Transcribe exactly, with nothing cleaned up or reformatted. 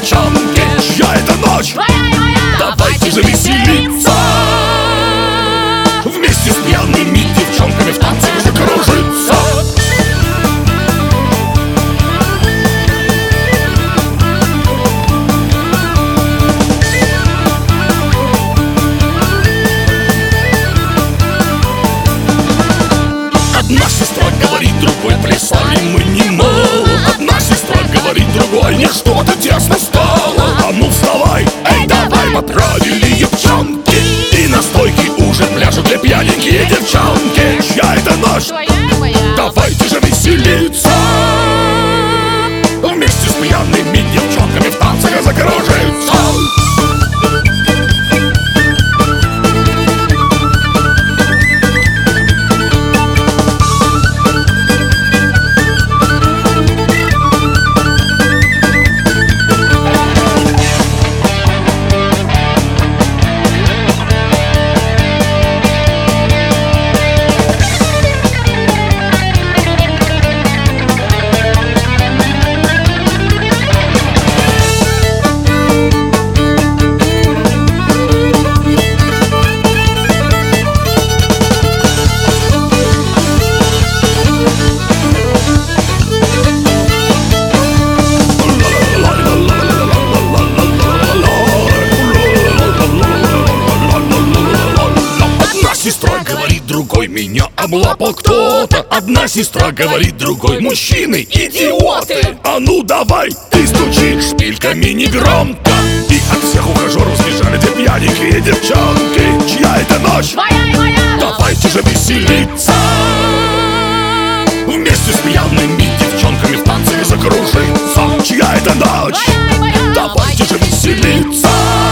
девчонки, чья это ночь? Твоя и моя. Давайте же веселиться, вместе с пьяными девчонками в танце закружиться. Одна сестра говорит другой, плясали мы немало. Одна сестра говорит другой, мне что-то тесно стало. А ну вставай, эй, давай, поправили девчонки, и на стойке ужин пляшут для пьяненькие девчонки. Чья это ночь? Твоя и моя. Давайте же веселиться, вместе с пьяными девчонками в танце закружиться. Сестра говорит другой, меня облапал кто-то. Одна сестра говорит другой, мужчины идиоты. А ну давай, ты стучишь шпильками негромко, и от всех ухажеров сбежали две пьяненькие девчонки. Чья это ночь? Твоя и моя. Давайте же веселиться, вместе с пьяными девчонками в танце закружиться. Чья это ночь? Твоя и моя. Давайте же веселиться,